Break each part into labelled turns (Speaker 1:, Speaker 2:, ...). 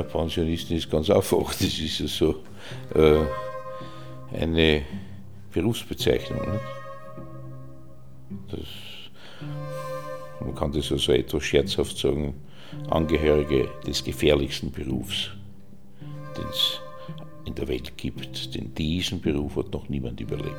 Speaker 1: Pensionisten ist ganz einfach, das ist ja so eine Berufsbezeichnung. Nicht? Man kann das also etwas scherzhaft sagen, Angehörige des gefährlichsten Berufs, den es in der Welt gibt. Denn diesen Beruf hat noch niemand überlebt.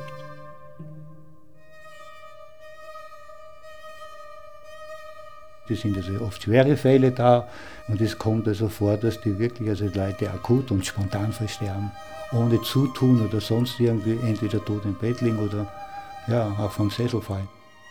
Speaker 2: Es sind also oft schwere Fälle da und es kommt also vor, dass die wirklich also Leute akut und spontan versterben, ohne Zutun oder sonst irgendwie entweder tot im Bett liegen oder ja, auch vom Sessel fallen.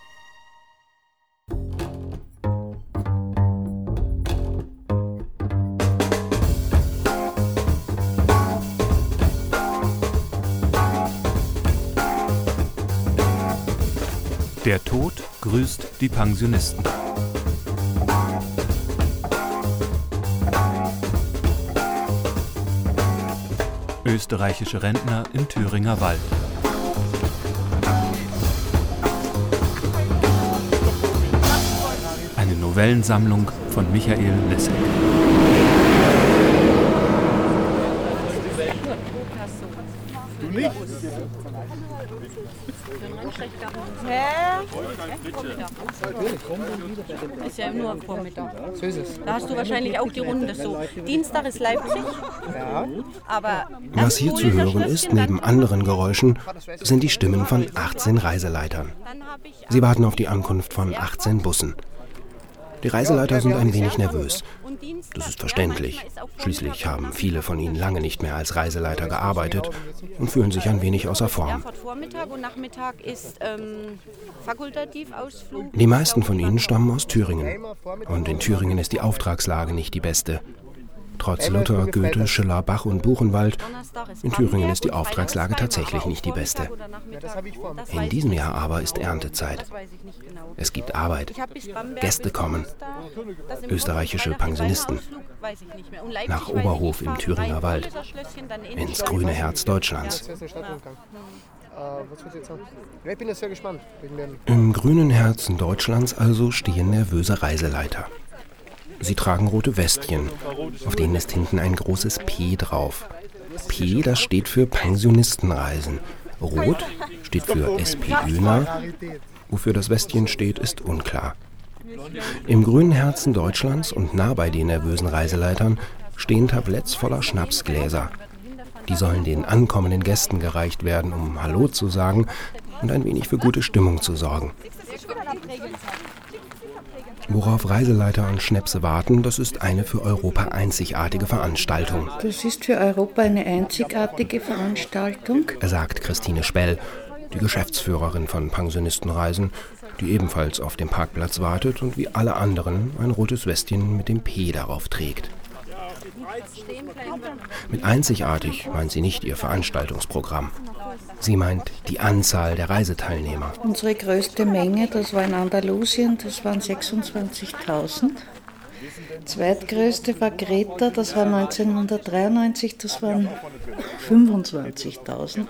Speaker 3: Der Tod grüßt die Pensionisten. Österreichische Rentner im Thüringer Wald. Eine Novellensammlung von Michael Lessig.
Speaker 4: Ist ja nur am Vormittag. So ist es. Da hast du wahrscheinlich auch die Runde so. Dienstag ist Leipzig. Ja. Aber
Speaker 5: was hier zu hören ist, neben anderen Geräuschen, sind die Stimmen von 18 Reiseleitern. Sie warten auf die Ankunft von 18 Bussen. Die Reiseleiter sind ein wenig nervös. Das ist verständlich. Schließlich haben viele von ihnen lange nicht mehr als Reiseleiter gearbeitet und fühlen sich ein wenig außer Form. Die meisten von ihnen stammen aus Thüringen. Und in Thüringen ist die Auftragslage nicht die beste. Trotz Luther, Goethe, Schiller, Bach und Buchenwald, in Thüringen ist die Auftragslage tatsächlich nicht die beste. In diesem Jahr aber ist Erntezeit. Es gibt Arbeit. Gäste kommen. Österreichische Pensionisten. Nach Oberhof im Thüringer Wald. Ins grüne Herz Deutschlands. Im grünen Herzen Deutschlands also stehen nervöse Reiseleiter. Sie tragen rote Westchen, auf denen ist hinten ein großes P drauf. P, das steht für Pensionistenreisen. Rot steht für SPÖner. Wofür das Westchen steht, ist unklar. Im grünen Herzen Deutschlands und nah bei den nervösen Reiseleitern stehen Tabletts voller Schnapsgläser. Die sollen den ankommenden Gästen gereicht werden, um Hallo zu sagen und ein wenig für gute Stimmung zu sorgen. Worauf Reiseleiter und Schnäpse warten, das ist eine für Europa einzigartige Veranstaltung.
Speaker 6: Das ist für Europa eine einzigartige Veranstaltung,
Speaker 5: sagt Christine Spell, die Geschäftsführerin von Pensionistenreisen, die ebenfalls auf dem Parkplatz wartet und wie alle anderen ein rotes Westchen mit dem P darauf trägt. Mit einzigartig meint sie nicht ihr Veranstaltungsprogramm. Sie meint die Anzahl der Reiseteilnehmer.
Speaker 6: Unsere größte Menge, das war in Andalusien, das waren 26.000. Zweitgrößte war Kreta, das war 1993, das waren 25.000.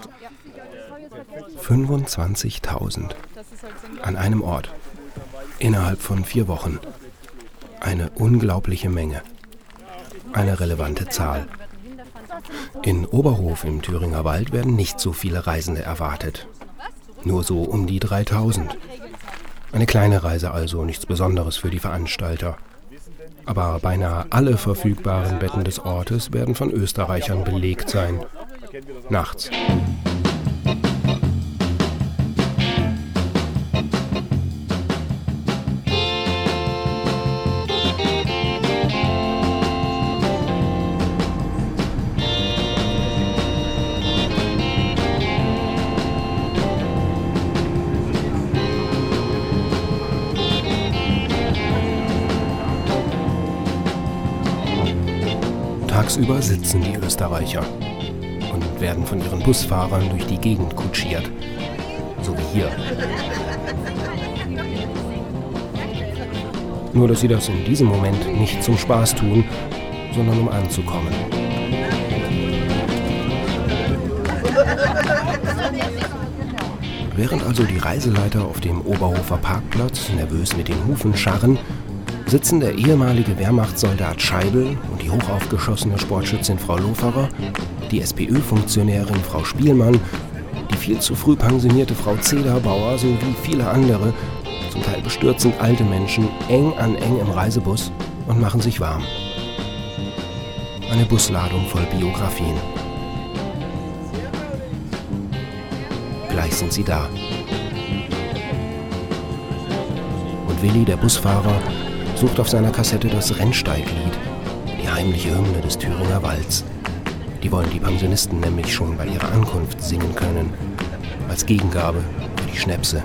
Speaker 5: 25.000 an einem Ort, innerhalb von 4 Wochen. Eine unglaubliche Menge, eine relevante Zahl. In Oberhof im Thüringer Wald werden nicht so viele Reisende erwartet. Nur so um die 3.000. Eine kleine Reise also, nichts Besonderes für die Veranstalter. Aber beinahe alle verfügbaren Betten des Ortes werden von Österreichern belegt sein. Nachts. Tagsüber sitzen die Österreicher und werden von ihren Busfahrern durch die Gegend kutschiert. So wie hier. Nur, dass sie das in diesem Moment nicht zum Spaß tun, sondern um anzukommen. Während also die Reiseleiter auf dem Oberhofer Parkplatz nervös mit den Hufen scharren, sitzen der ehemalige Wehrmachtssoldat Scheibel und die hochaufgeschossene Sportschützin Frau Loferer, die SPÖ-Funktionärin Frau Spielmann, die viel zu früh pensionierte Frau Zederbauer sowie viele andere, zum Teil bestürzend alte Menschen, eng an eng im Reisebus und machen sich warm. Eine Busladung voll Biografien. Gleich sind sie da. Und Willi, der Busfahrer, sucht auf seiner Kassette das Rennsteiglied, die heimliche Hymne des Thüringer Walds. Die wollen die Pensionisten nämlich schon bei ihrer Ankunft singen können, als Gegengabe für die Schnäpse.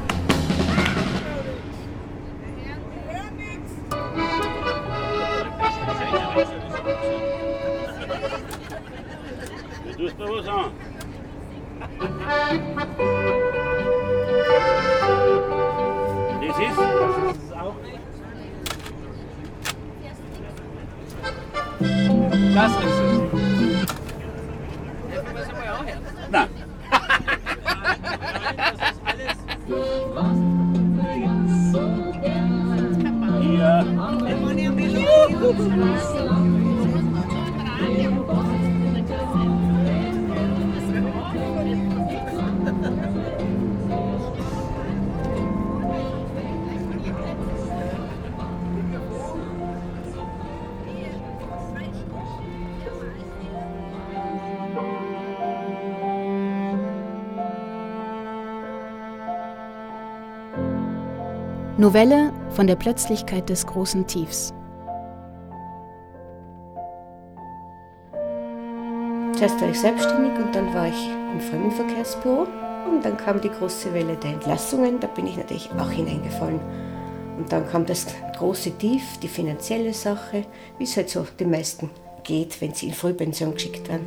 Speaker 7: Das ist es. Na. Hier.
Speaker 8: Novelle von der Plötzlichkeit des großen Tiefs.
Speaker 6: Zuerst war ich selbstständig und dann war ich im Fremdenverkehrsbüro und dann kam die große Welle der Entlassungen, da bin ich natürlich auch hineingefallen. Und dann kam das große Tief, die finanzielle Sache, wie es halt so den meisten geht, wenn sie in Frühpension geschickt werden.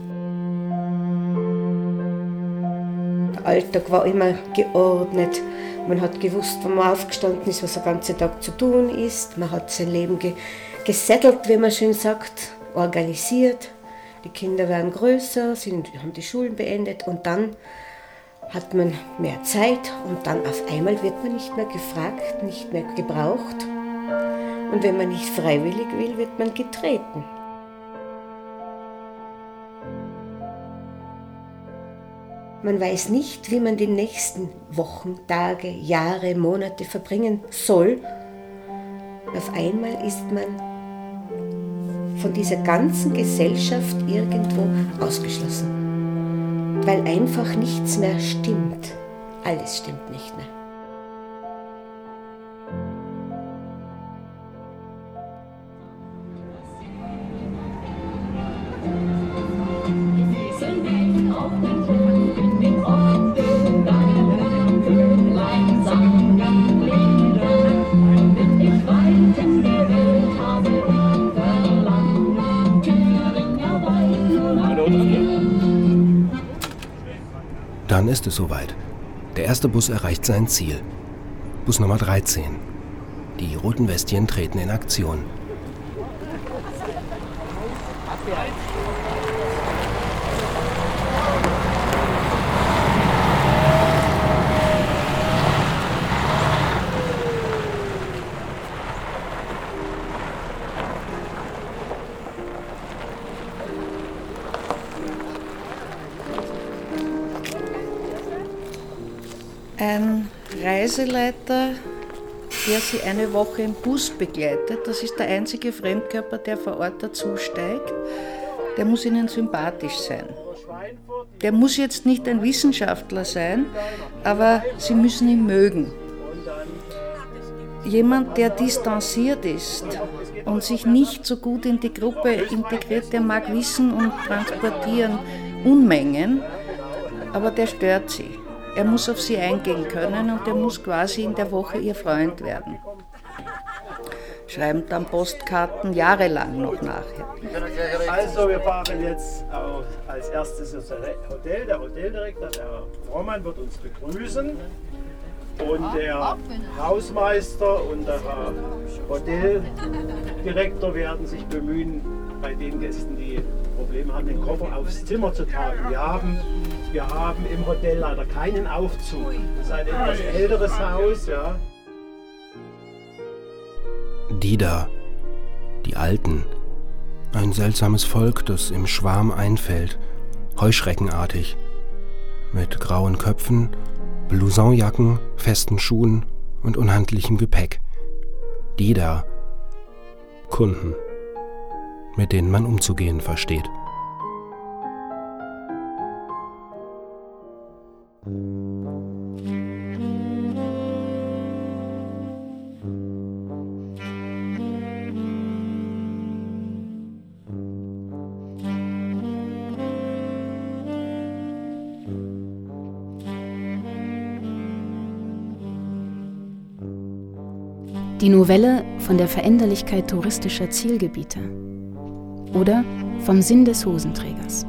Speaker 6: Der Alltag war immer geordnet. Man hat gewusst, wann man aufgestanden ist, was der ganze Tag zu tun ist. Man hat sein Leben gesettelt, wie man schön sagt, organisiert. Die Kinder werden größer, haben die Schulen beendet und dann hat man mehr Zeit und dann auf einmal wird man nicht mehr gefragt, nicht mehr gebraucht. Und wenn man nicht freiwillig will, wird man getreten. Man weiß nicht, wie man die nächsten Wochen, Tage, Jahre, Monate verbringen soll. Auf einmal ist man von dieser ganzen Gesellschaft irgendwo ausgeschlossen, weil einfach nichts mehr stimmt. Alles stimmt nicht mehr.
Speaker 5: Dann ist es soweit. Der erste Bus erreicht sein Ziel. Bus Nummer 13. Die roten Westchen treten in Aktion.
Speaker 6: Ein Reiseleiter, der sie eine Woche im Bus begleitet, das ist der einzige Fremdkörper, der vor Ort dazusteigt, der muss ihnen sympathisch sein. Der muss jetzt nicht ein Wissenschaftler sein, aber sie müssen ihn mögen. Jemand, der distanziert ist und sich nicht so gut in die Gruppe integriert, der mag wissen und transportieren Unmengen, aber der stört sie. Er muss auf sie eingehen können und er muss quasi in der Woche ihr Freund werden. Schreiben dann Postkarten jahrelang noch nachher.
Speaker 9: Also wir fahren jetzt als erstes ins Hotel. Der Hoteldirektor, der Frohmann, wird uns begrüßen. Und der Hausmeister und der Hoteldirektor werden sich bemühen, bei den Gästen, die Probleme haben, den Koffer aufs Zimmer zu tragen. Wir haben im Hotel leider keinen Aufzug. Das ist ein etwas älteres Haus. Ja.
Speaker 5: Die da, Die Alten. Ein seltsames Volk, das im Schwarm einfällt, heuschreckenartig. Mit grauen Köpfen, Blousonjacken, festen Schuhen und unhandlichem Gepäck. Die da. Kunden, mit denen man umzugehen versteht.
Speaker 8: Die Novelle von der Veränderlichkeit touristischer Zielgebiete oder vom Sinn des Hosenträgers.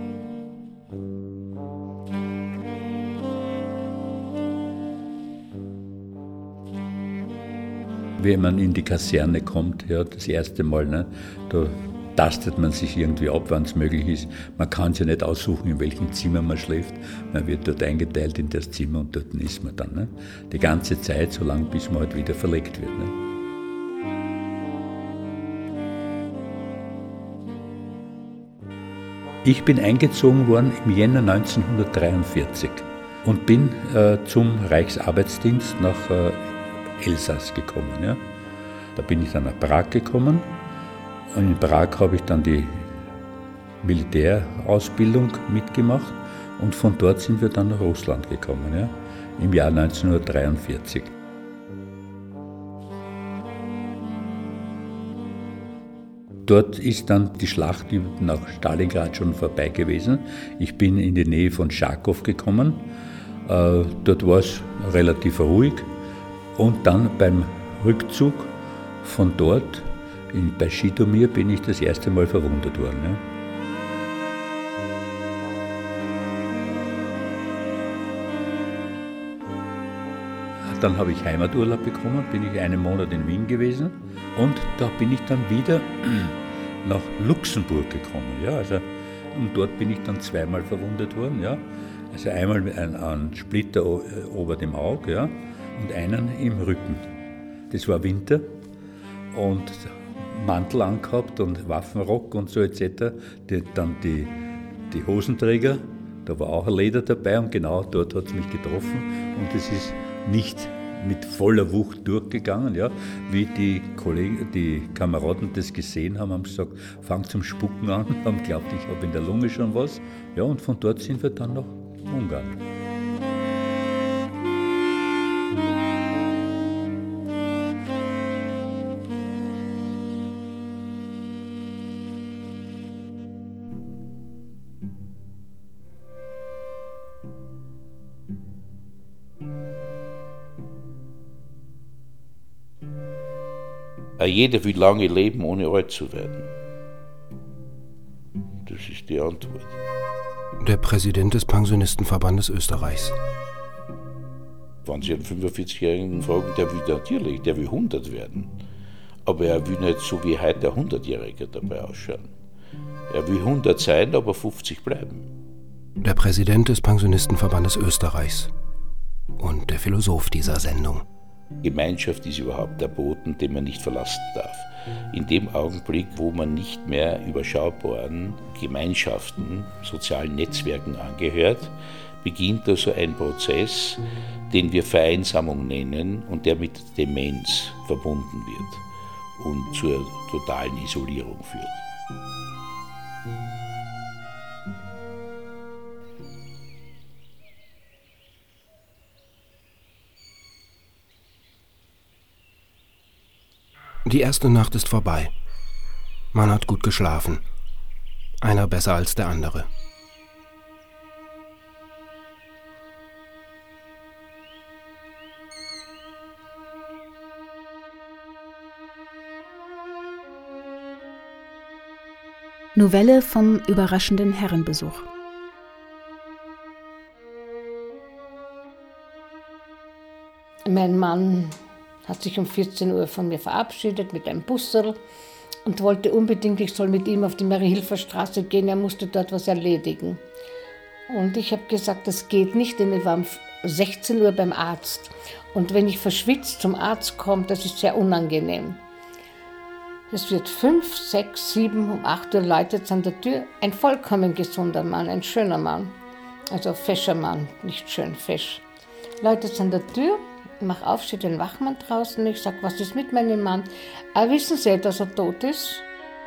Speaker 10: Wenn man in die Kaserne kommt, ja, das erste Mal, ne, da tastet man sich irgendwie ab, wann es möglich ist. Man kann sich ja nicht aussuchen, in welchem Zimmer man schläft. Man wird dort eingeteilt in das Zimmer und dort ist man dann. Ne? Die ganze Zeit, so lange bis man halt wieder verlegt wird. Ne? Ich bin eingezogen worden im Jänner 1943 und bin zum Reichsarbeitsdienst nach Elsass gekommen. Ja? Da bin ich dann nach Prag gekommen. Und in Prag habe ich dann die Militärausbildung mitgemacht und von dort sind wir dann nach Russland gekommen, ja, im Jahr 1943. Dort ist dann die Schlacht nach Stalingrad schon vorbei gewesen. Ich bin in die Nähe von Charkow gekommen. Dort war es relativ ruhig und dann beim Rückzug von dort bei Schitomir bin ich das erste Mal verwundet worden. Ja. Dann habe ich Heimaturlaub bekommen, bin ich einen Monat in Wien gewesen und da bin ich dann wieder nach Luxemburg gekommen. Ja, also, und dort bin ich dann zweimal verwundet worden. Ja. Also einmal mit einem Splitter ober dem Auge, ja, und einen im Rücken. Das war Winter und Mantel angehabt und Waffenrock und so etc. Dann die Hosenträger, da war auch ein Leder dabei und genau dort hat es mich getroffen und es ist nicht mit voller Wucht durchgegangen. Ja. Wie die Kameraden das gesehen haben, haben sie gesagt, fang zum Spucken an, haben geglaubt, ich habe in der Lunge schon was. Ja, und von dort sind wir dann nach Ungarn.
Speaker 1: Jeder will lange leben, ohne alt zu werden. Das ist die Antwort.
Speaker 5: Der Präsident des Pensionistenverbandes Österreichs.
Speaker 1: Wenn Sie einen 45-Jährigen fragen, der will 100 werden. Aber er will nicht so wie heute ein 100-Jähriger dabei ausschauen. Er will 100 sein, aber 50 bleiben.
Speaker 5: Der Präsident des Pensionistenverbandes Österreichs. Und der Philosoph dieser Sendung.
Speaker 1: Gemeinschaft ist überhaupt der Boden, den man nicht verlassen darf. In dem Augenblick, wo man nicht mehr überschaubaren Gemeinschaften, sozialen Netzwerken angehört, beginnt also ein Prozess, den wir Vereinsamung nennen und der mit Demenz verbunden wird und zur totalen Isolierung führt.
Speaker 5: Die erste Nacht ist vorbei. Man hat gut geschlafen. Einer besser als der andere.
Speaker 8: Novelle vom überraschenden Herrenbesuch.
Speaker 6: Mein Mann hat sich um 14 Uhr von mir verabschiedet mit einem Busserl und wollte unbedingt, ich soll mit ihm auf die Marie-Hilfer Straße gehen, er musste dort was erledigen. Und ich habe gesagt, das geht nicht, denn ich war um 16 Uhr beim Arzt. Und wenn ich verschwitzt zum Arzt komme, das ist sehr unangenehm.
Speaker 11: Es wird 5, 6, 7, um 8 Uhr läutet es an der Tür. Ein vollkommen gesunder Mann, ein schöner Mann. Also fescher Mann, nicht schön, fesch. Läutet es an der Tür, ich mach auf, steht ein Wachmann draußen. Ich sag, was ist mit meinem Mann? Wissen Sie, dass er tot ist?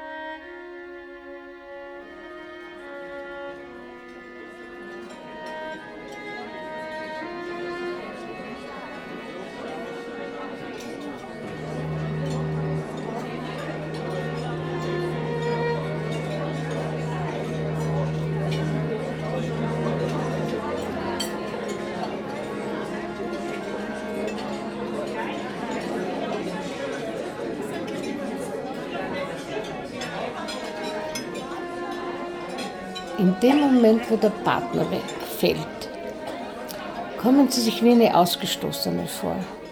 Speaker 11: In dem Moment, wo der Partner wegfällt, kommen sie sich wie eine Ausgestoßene vor.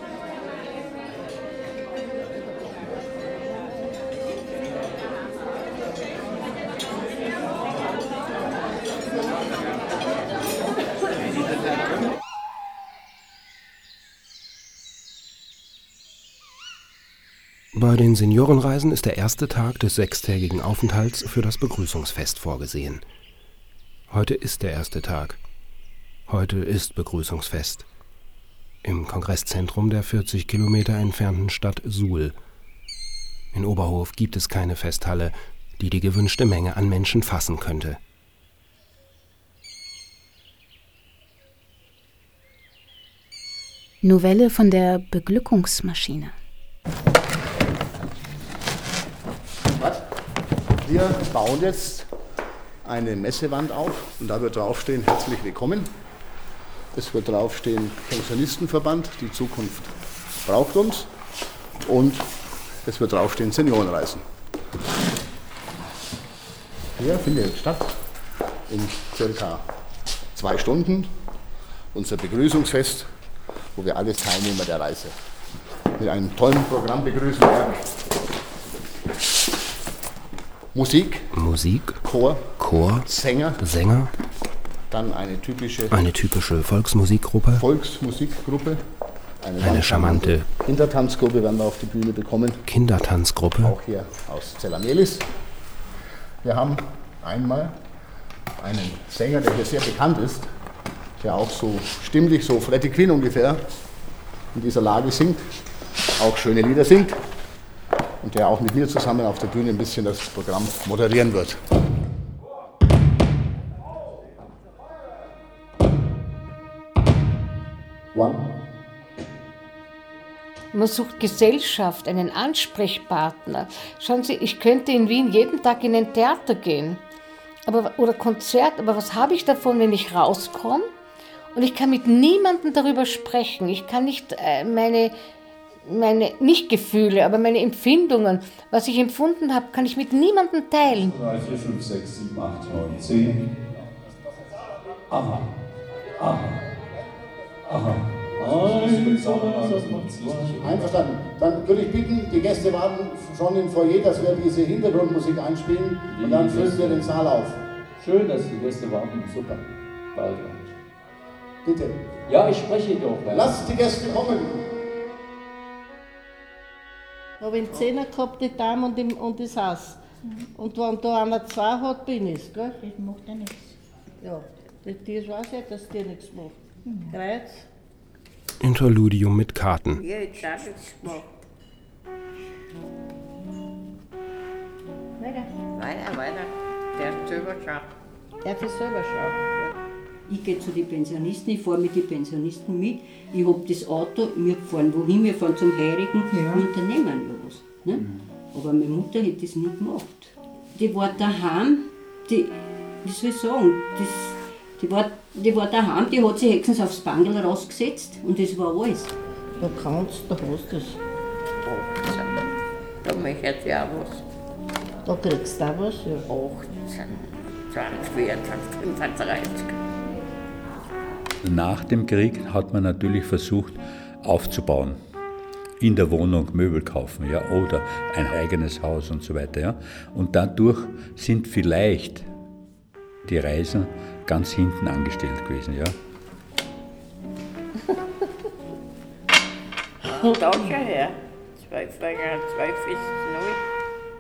Speaker 5: Bei den Seniorenreisen ist der erste Tag des 6-tägigen Aufenthalts für das Begrüßungsfest vorgesehen. Heute ist der erste Tag. Heute ist Begrüßungsfest. Im Kongresszentrum der 40 Kilometer entfernten Stadt Suhl. In Oberhof gibt es keine Festhalle, die die gewünschte Menge an Menschen fassen könnte.
Speaker 8: Novelle von der Beglückungsmaschine.
Speaker 12: Wir bauen jetzt eine Messewand auf und da wird draufstehen, herzlich willkommen. Es wird draufstehen, Pensionistenverband, die Zukunft braucht uns. Und es wird draufstehen, Seniorenreisen. Hier findet jetzt statt in circa 2 Stunden unser Begrüßungsfest, wo wir alle Teilnehmer der Reise mit einem tollen Programm begrüßen werden. Musik, Chor, Sänger, dann eine typische
Speaker 5: Volksmusikgruppe,
Speaker 12: eine charmante Kindertanzgruppe werden wir auf die Bühne bekommen, auch hier aus Zellamelis. Wir haben einmal einen Sänger, der hier sehr bekannt ist, der auch so stimmlich, so Freddie Quinn ungefähr in dieser Lage singt, auch schöne Lieder singt. Und der auch mit mir zusammen auf der Bühne ein bisschen das Programm moderieren wird.
Speaker 11: Man sucht Gesellschaft, einen Ansprechpartner. Schauen Sie, ich könnte in Wien jeden Tag in ein Theater gehen oder Konzert, aber was habe ich davon, wenn ich rauskomme und ich kann mit niemandem darüber sprechen. Ich kann nicht meine nicht Gefühle, aber meine Empfindungen, was ich empfunden habe, kann ich mit niemandem teilen.
Speaker 13: 3, 4, 5, 6, 7, 8, 9, 10. Aha.
Speaker 12: Einverstanden. Dann würde ich bitten, die Gäste warten schon im Foyer, dass wir diese Hintergrundmusik einspielen und dann füllen wir den Saal auf.
Speaker 13: Schön, dass die Gäste warten. Super. Bald.
Speaker 12: Bitte.
Speaker 13: Ja, ich spreche doch.
Speaker 12: Lasst die Gäste kommen.
Speaker 14: Ich habe einen Zehner gehabt, die Dame und das Haus. Und wenn da einer 2 hat, bin ich, gell?
Speaker 15: Das macht ja nichts.
Speaker 14: Ja, das weiß ich, dass die nichts macht. Kreuz.
Speaker 5: Interludium mit Karten.
Speaker 6: Ja, jetzt auch nichts gemacht. Weiter. Der ist selber schauen.
Speaker 14: Der ist selber schauen.
Speaker 15: Ich gehe zu den Pensionisten, ich fahre mit den Pensionisten mit. Ich habe das Auto, wir fahren wohin, wir fahren zum Heirigen, wir unternehmen ja was. Ne? Aber meine Mutter hätte das nicht gemacht. Die war daheim, wie soll ich sagen, die war daheim, die hat sich höchstens aufs Bangel rausgesetzt und das war alles.
Speaker 14: Da kannst du, da hast du es.
Speaker 6: Da möchte ich auch was.
Speaker 14: Da kriegst du auch was, ja.
Speaker 6: 18, 20, 24, 35.
Speaker 10: Nach dem Krieg hat man natürlich versucht aufzubauen. In der Wohnung Möbel kaufen, ja, oder ein eigenes Haus und so weiter. Ja. Und dadurch sind vielleicht die Reisen ganz hinten angestellt gewesen. Ja.
Speaker 6: Da schon her. 2 Fänger, 2 Fest neu.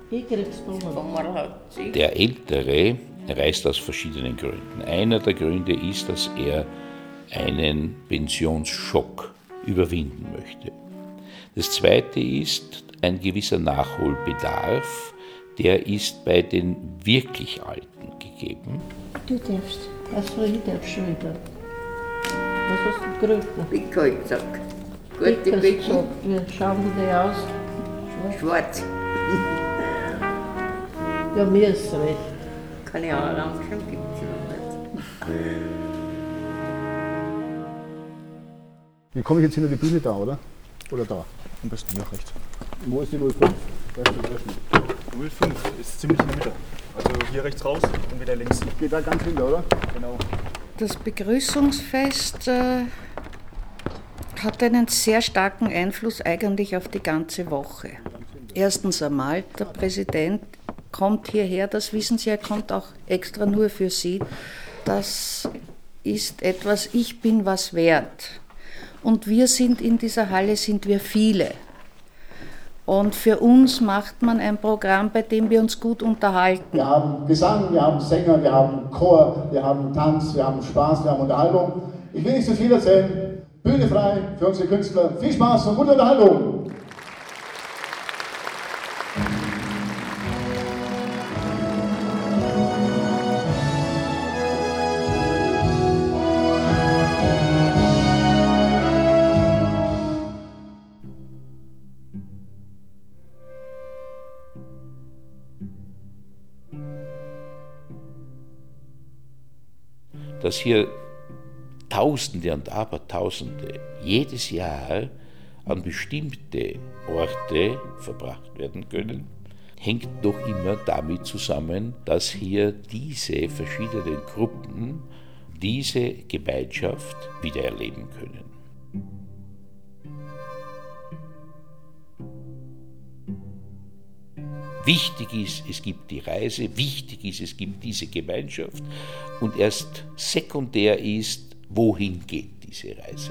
Speaker 1: Der Ältere reist aus verschiedenen Gründen. Einer der Gründe ist, dass er einen Pensionsschock überwinden möchte. Das Zweite ist ein gewisser Nachholbedarf, der ist bei den wirklich Alten gegeben.
Speaker 11: Du darfst. Achso, ich darf schon wieder. Was hast du gerückt?
Speaker 15: Bickel, habe ich gesagt. Gute Bickel.
Speaker 11: Wie schauen die aus?
Speaker 15: Schwarz.
Speaker 11: Ja, mir ist recht.
Speaker 15: Keine Ahnung, langsam gibt es noch nicht.
Speaker 12: Wie komme ich jetzt hinter die Bühne da, oder? Oder da?
Speaker 16: Am besten hier rechts.
Speaker 12: Wo ist die 05?
Speaker 16: 05 ist ziemlich in der Mitte. Also hier rechts raus und wieder links.
Speaker 12: Geht da ganz hinter, oder?
Speaker 16: Genau.
Speaker 17: Das Begrüßungsfest hat einen sehr starken Einfluss eigentlich auf die ganze Woche. Erstens einmal, der Präsident kommt hierher, das wissen Sie, er kommt auch extra nur für Sie. Das ist etwas, ich bin was wert. Und wir sind in dieser Halle, sind wir viele. Und für uns macht man ein Programm, bei dem wir uns gut unterhalten.
Speaker 12: Wir haben Gesang, wir haben Sänger, wir haben Chor, wir haben Tanz, wir haben Spaß, wir haben Unterhaltung. Ich will nicht so viel erzählen. Bühne frei für unsere Künstler. Viel Spaß und gute Unterhaltung.
Speaker 1: Dass hier Tausende und Abertausende jedes Jahr an bestimmte Orte verbracht werden können, hängt doch immer damit zusammen, dass hier diese verschiedenen Gruppen diese Gemeinschaft wiedererleben können. Wichtig ist, es gibt die Reise, wichtig ist, es gibt diese Gemeinschaft und erst sekundär ist, wohin geht diese Reise.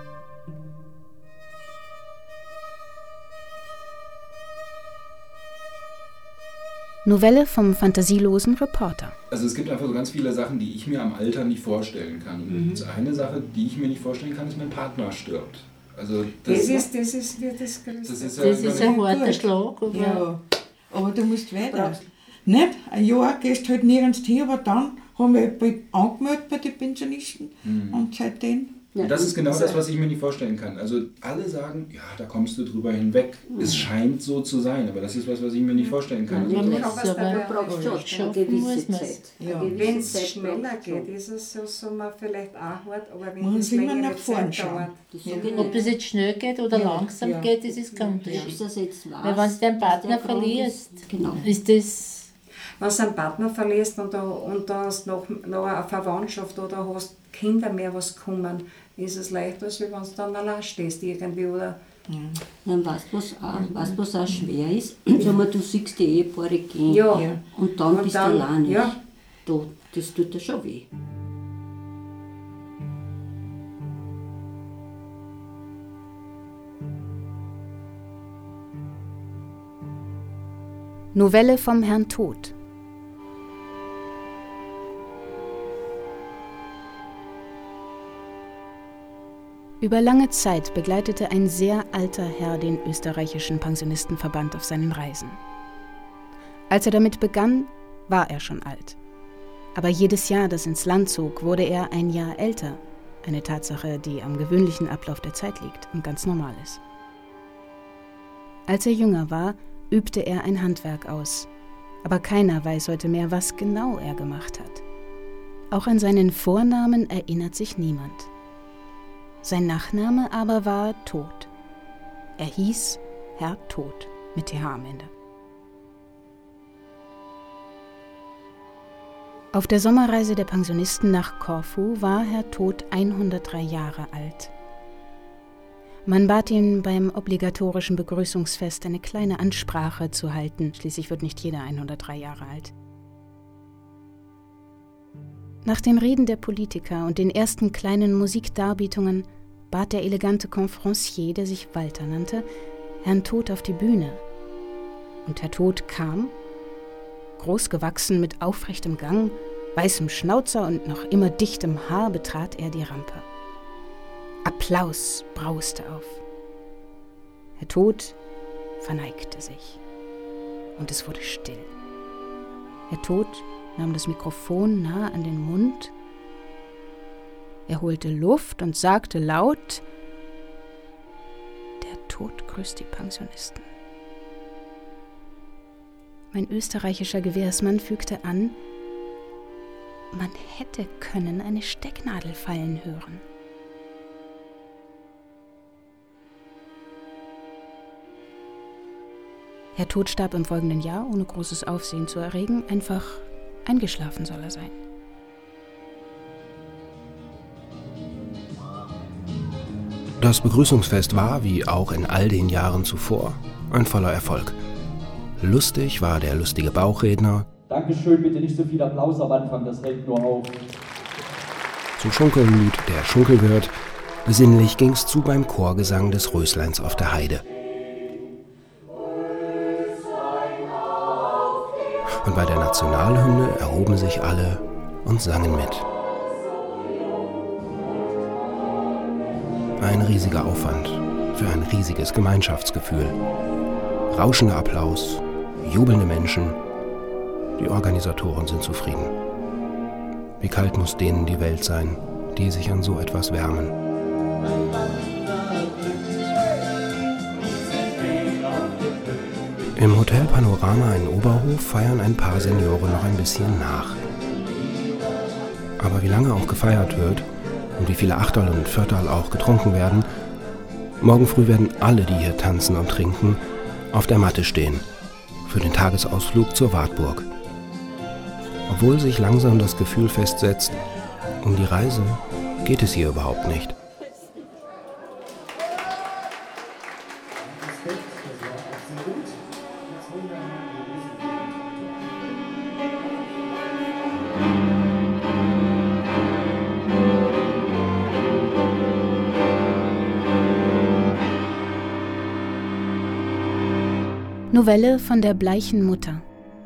Speaker 8: Novelle vom fantasielosen Reporter.
Speaker 18: Also es gibt einfach so ganz viele Sachen, die ich mir am Alter nicht vorstellen kann. Und eine Sache, die ich mir nicht vorstellen kann, ist, mein Partner stirbt. Also
Speaker 19: das ist wie das Größte.
Speaker 11: Das ist ein harter Schlag. Aber
Speaker 19: ja. Aber du musst weiter. Nicht? Ein Jahr gehst halt nirgends hin, aber dann haben wir angemeldet bei den Pensionisten und seitdem...
Speaker 18: Und das ist genau das, was ich mir nicht vorstellen kann. Also alle sagen, ja, da kommst du drüber hinweg. Es scheint so zu sein, aber das ist was ich mir nicht vorstellen kann.
Speaker 19: Du brauchst schon eine gewisse Zeit. Ja. Wenn es schneller geht, ist es so mal vielleicht auch hart, aber wenn es längere Zeit dauert...
Speaker 11: Ob das jetzt schnell geht oder langsam geht, das ist kein Unterschied. Weil wenn du deinen Partner verlierst, ist das...
Speaker 19: Wenn du einen Partner verlierst und da hast noch eine Verwandtschaft oder hast Kinder mehr, was kommen, ist es leichter, als wenn du dann allein stehst irgendwie, oder?
Speaker 15: Dann weißt du, was auch schwer ist? Sag mal, du siehst die Ehepaare gehen und dann bist du allein nicht. Ja. Das tut dir schon weh.
Speaker 8: Novelle vom Herrn Tod. Über lange Zeit begleitete ein sehr alter Herr den österreichischen Pensionistenverband auf seinen Reisen. Als er damit begann, war er schon alt. Aber jedes Jahr, das ins Land zog, wurde er ein Jahr älter. Eine Tatsache, die am gewöhnlichen Ablauf der Zeit liegt und ganz normal ist. Als er jünger war, übte er ein Handwerk aus. Aber keiner weiß heute mehr, was genau er gemacht hat. Auch an seinen Vornamen erinnert sich niemand. Sein Nachname aber war Tod. Er hieß Herr Tod mit TH am Ende. Auf der Sommerreise der Pensionisten nach Korfu war Herr Tod 103 Jahre alt. Man bat ihn beim obligatorischen Begrüßungsfest eine kleine Ansprache zu halten, schließlich wird nicht jeder 103 Jahre alt. Nach dem Reden der Politiker und den ersten kleinen Musikdarbietungen bat der elegante Conférencier, der sich Walter nannte, Herrn Tod auf die Bühne. Und Herr Tod kam, großgewachsen mit aufrechtem Gang, weißem Schnauzer und noch immer dichtem Haar betrat er die Rampe. Applaus brauste auf. Herr Tod verneigte sich und es wurde still. Herr Tod nahm das Mikrofon nahe an den Mund. Er holte Luft und sagte laut: Der Tod grüßt die Pensionisten. Mein österreichischer Gewährsmann fügte an: Man hätte können eine Stecknadel fallen hören. Herr Tod starb im folgenden Jahr, ohne großes Aufsehen zu erregen. Einfach eingeschlafen soll er sein.
Speaker 5: Das Begrüßungsfest war, wie auch in all den Jahren zuvor, ein voller Erfolg. Lustig war der lustige Bauchredner.
Speaker 20: Dankeschön, bitte nicht so viel Applaus am Anfang, das hält nur auf.
Speaker 5: Zum Schunkeln lud der Schunkelwirt. Besinnlich ging's zu beim Chorgesang des Rösleins auf der Heide. Und bei der Nationalhymne erhoben sich alle und sangen mit. Ein riesiger Aufwand für ein riesiges Gemeinschaftsgefühl. Rauschender Applaus, jubelnde Menschen. Die Organisatoren sind zufrieden. Wie kalt muss denen die Welt sein, die sich an so etwas wärmen. Im Hotel Panorama in Oberhof feiern ein paar Senioren noch ein bisschen nach. Aber wie lange auch gefeiert wird und wie viele Achterl und Vierterl auch getrunken werden, morgen früh werden alle, die hier tanzen und trinken, auf der Matte stehen für den Tagesausflug zur Wartburg. Obwohl sich langsam das Gefühl festsetzt, um die Reise geht es hier überhaupt nicht.
Speaker 8: Novelle von der bleichen Mutter.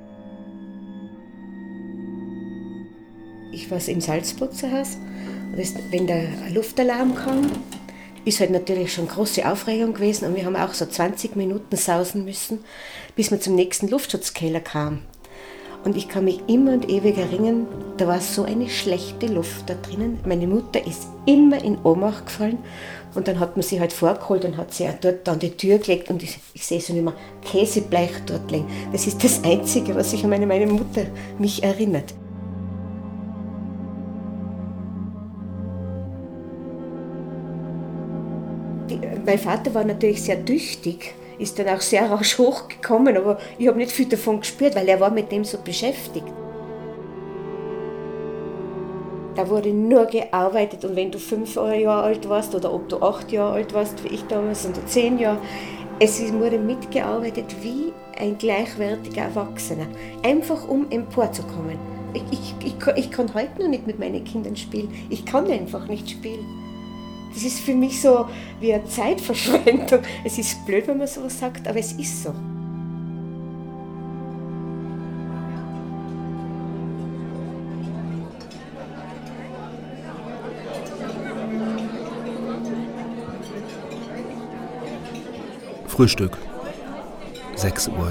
Speaker 6: Ich war in Salzburg zu Hause. Wenn der Luftalarm kam, ist halt natürlich schon große Aufregung gewesen und wir haben auch so 20 Minuten sausen müssen, bis wir zum nächsten Luftschutzkeller kamen. Und ich kann mich immer und ewig erinnern, da war so eine schlechte Luft da drinnen. Meine Mutter ist immer in Ohnmacht gefallen und dann hat man sie halt vorgeholt und hat sie auch dort an die Tür gelegt und ich sehe so nicht mehr Käsebleich dort liegen. Das ist das Einzige, was sich an meine Mutter mich erinnert. Mein Vater war natürlich sehr tüchtig, ist dann auch sehr rasch hochgekommen, aber ich habe nicht viel davon gespürt, weil er war mit dem so beschäftigt. Da wurde nur gearbeitet und wenn du 5 Jahre alt warst oder ob du 8 Jahre alt warst, wie ich damals, oder 10 Jahre, es wurde mitgearbeitet wie ein gleichwertiger Erwachsener, einfach um emporzukommen. Ich kann heute noch nicht mit meinen Kindern spielen, ich kann einfach nicht spielen. Das ist für mich so wie eine Zeitverschwendung. Es ist blöd, wenn man sowas sagt, aber es ist so.
Speaker 5: Frühstück, 6:30 Uhr.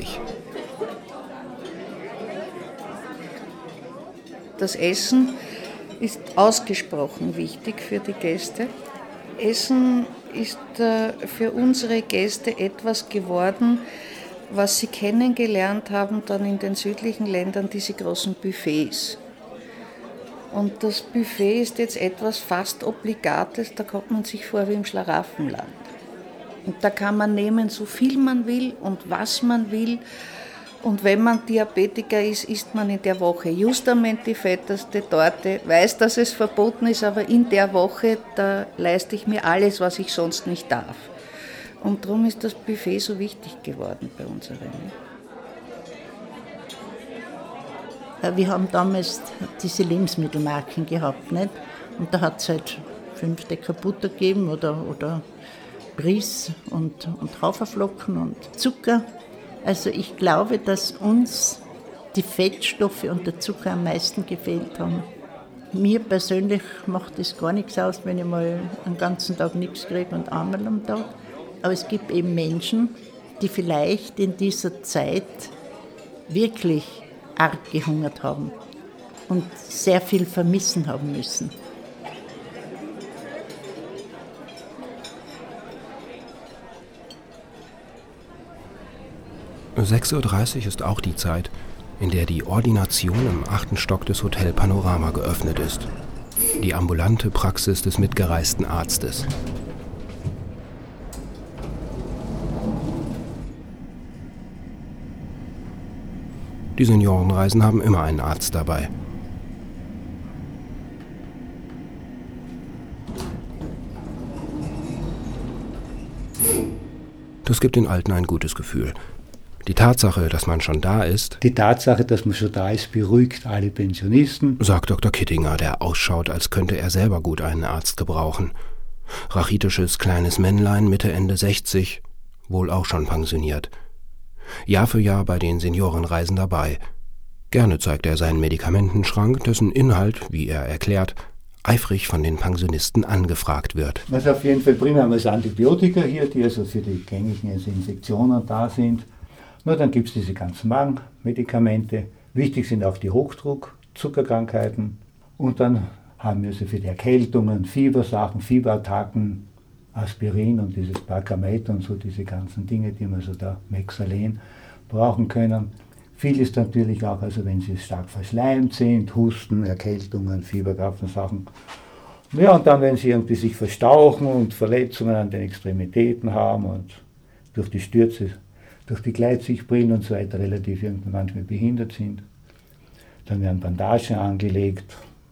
Speaker 17: Das Essen ist ausgesprochen wichtig für die Gäste. Essen ist für unsere Gäste etwas geworden, was sie kennengelernt haben dann in den südlichen Ländern, diese großen Buffets. Und das Buffet ist jetzt etwas fast Obligates, da kommt man sich vor wie im Schlaraffenland. Und da kann man nehmen, so viel man will und was man will. Und wenn man Diabetiker ist, isst man in der Woche justament die fetteste Torte, weiß, dass es verboten ist, aber in der Woche, da leiste ich mir alles, was ich sonst nicht darf. Und darum ist das Buffet so wichtig geworden bei uns.
Speaker 14: Wir haben damals diese Lebensmittelmarken gehabt, nicht? Und da hat es halt 5 Stecker Butter gegeben oder Bries und Haferflocken und Zucker. Also ich glaube, dass uns die Fettstoffe und der Zucker am meisten gefehlt haben. Mir persönlich macht es gar nichts aus, wenn ich mal einen ganzen Tag nichts kriege und einmal am Tag. Aber es gibt eben Menschen, die vielleicht in dieser Zeit wirklich arg gehungert haben und sehr viel vermissen haben müssen.
Speaker 5: Um 6:30 Uhr ist auch die Zeit, in der die Ordination im 8. Stock des Hotel Panorama geöffnet ist. Die ambulante Praxis des mitgereisten Arztes. Die Seniorenreisen haben immer einen Arzt dabei. Das gibt den Alten ein gutes Gefühl. Die Tatsache, dass man schon da ist,
Speaker 2: beruhigt alle Pensionisten,
Speaker 5: sagt Dr. Kittinger, der ausschaut, als könnte er selber gut einen Arzt gebrauchen. Rachitisches kleines Männlein, Mitte, Ende 60, wohl auch schon pensioniert. Jahr für Jahr bei den Seniorenreisen dabei. Gerne zeigt er seinen Medikamentenschrank, dessen Inhalt, wie er erklärt, eifrig von den Pensionisten angefragt wird.
Speaker 2: Was auf jeden Fall primär haben wir Antibiotika hier, die also für die gängigen Infektionen da sind. Nur dann gibt es diese ganzen Magenmedikamente. Wichtig sind auch die Hochdruck, Zuckerkrankheiten. Und dann haben wir für die Erkältungen, Fiebersachen, Fieberattacken, Aspirin und dieses Barcamet und so diese ganzen Dinge, die wir so da Mexalen brauchen können. Viel ist natürlich auch, also wenn sie stark verschleimt sind, Husten, Erkältungen, Fieberkrampfsachen. Ja, und dann, wenn sie irgendwie sich verstauchen und Verletzungen an den Extremitäten haben und durch die Stürze, durch die Gleitsichtbrillen und so weiter relativ manchmal behindert sind, dann werden Bandagen angelegt.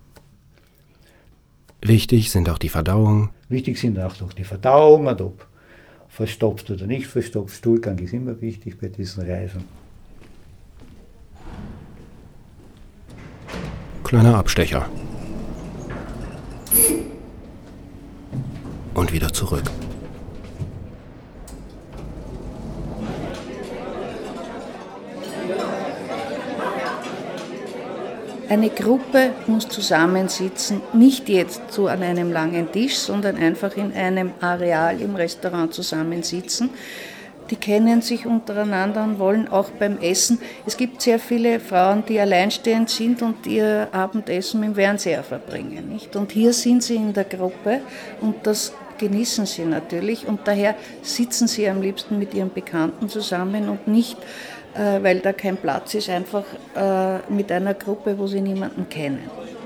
Speaker 5: Wichtig sind auch die Verdauung.
Speaker 2: Wichtig sind auch die Verdauung, und ob verstopft oder nicht verstopft. Stuhlgang ist immer wichtig bei diesen Reisen.
Speaker 5: Kleiner Abstecher. Und wieder zurück.
Speaker 17: Eine Gruppe muss zusammensitzen, nicht jetzt so an einem langen Tisch, sondern einfach in einem Areal im Restaurant zusammensitzen. Die kennen sich untereinander und wollen auch beim Essen. Es gibt sehr viele Frauen, die alleinstehend sind und ihr Abendessen im Fernseher verbringen, nicht? Und hier sind sie in der Gruppe und das genießen sie natürlich. Und daher sitzen sie am liebsten mit ihren Bekannten zusammen und nicht, weil da kein Platz ist, einfach mit einer Gruppe, wo sie niemanden kennen.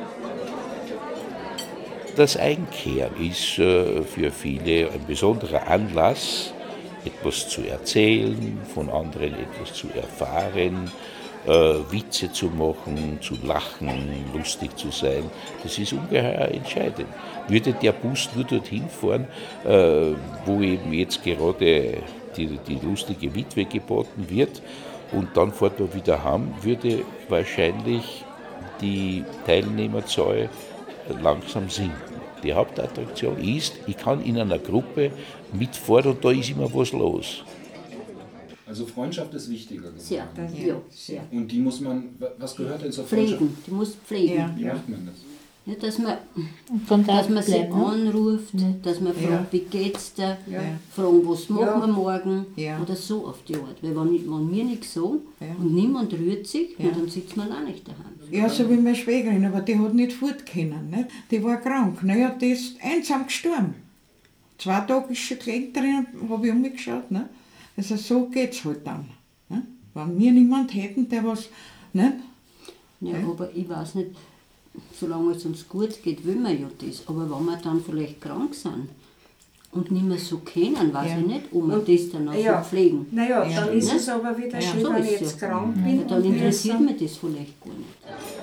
Speaker 1: Das Einkehren ist für viele ein besonderer Anlass, etwas zu erzählen, von anderen etwas zu erfahren, Witze zu machen, zu lachen, lustig zu sein. Das ist ungeheuer entscheidend. Würde der Bus nur dorthin fahren, wo eben jetzt gerade die lustige Witwe geboten wird, und dann fährt man wieder heim, würde wahrscheinlich die Teilnehmerzahl langsam sinken. Die Hauptattraktion ist, ich kann in einer Gruppe mitfahren und da ist immer was los.
Speaker 18: Also Freundschaft ist wichtiger geworden.
Speaker 15: Sehr, ja, sehr.
Speaker 18: Und die muss man, was gehört denn zur Freundschaft?
Speaker 15: Pflegen, die muss pflegen.
Speaker 18: Ja. Wie macht man das?
Speaker 15: Ja, dass man sie anruft, dass man fragt, wie geht's dir, fragen, was machen wir morgen, oder so auf die Art. Weil wenn wir nichts sagen und niemand rührt sich, dann sitzt man auch nicht daheim.
Speaker 21: Ja, so wie meine Schwägerin, aber die hat nicht fort können. Nicht? Die war krank. Naja, die ist einsam gestorben. 2 Tage ist sie gelegen drin, habe ich umgeschaut. Ne? Also so geht es halt dann. Ne? Wenn wir niemanden hätten, der was. Nicht?
Speaker 15: Ja, aber ich weiß nicht, solange es uns gut geht, will man ja das. Aber wenn wir dann vielleicht krank sind und nicht mehr so kennen, weiß ich nicht, ob wir das dann auch so pflegen.
Speaker 19: Naja, dann ist es aber wieder schön,
Speaker 15: so
Speaker 19: wenn ich jetzt krank bin.
Speaker 15: Dann interessiert mich das vielleicht gar nicht.